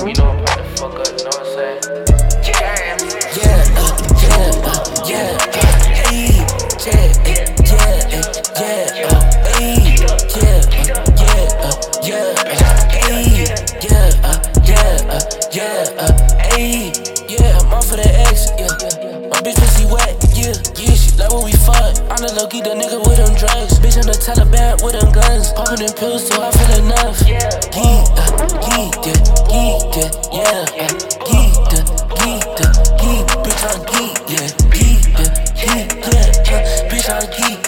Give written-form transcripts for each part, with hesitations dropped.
You know I'm about to fuck up, you know what I'm saying? Yeah, hey, I'm off for the X, my bitch pussy wet, she like when we fuck. I'm the low-key, the nigga with them drugs. Bitch, I'm the Taliban with them guns. Poppin' them pills till I feel enough. Bitch, I'm bitch, I'm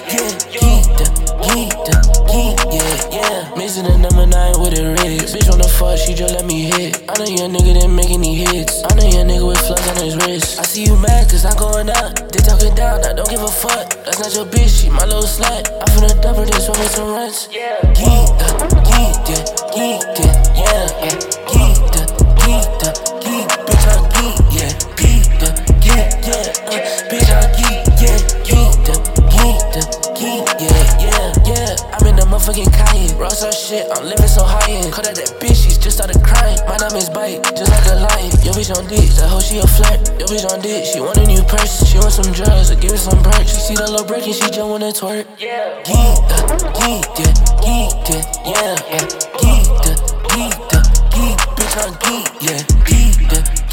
missing the number 9 with a Ritz. Bitch on the fuck, she just let me hit. I know young nigga that make any hits. I know young nigga with flux on his wrist. I see you mad cause I'm going up. They talking down, I don't give a fuck. That's not your bitch, she my little slut. I'm finna double this, run me some runs. I'm in the motherfucking Cayenne. Ross our shit, I'm living so high end. Caught out that bitch, she's just started crying. My diamonds bite, just like a lion. Yo bitch on dick, that hoe she a flirt. Yo bitch on dick, she want a new purse. She want some drugs, or give it some perks. She see the little break and she just wanna twerk. Bitch on geek,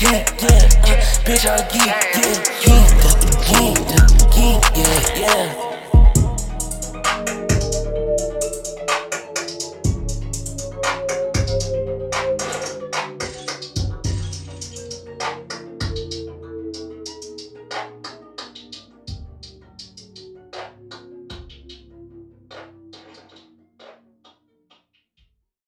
bitch on geek,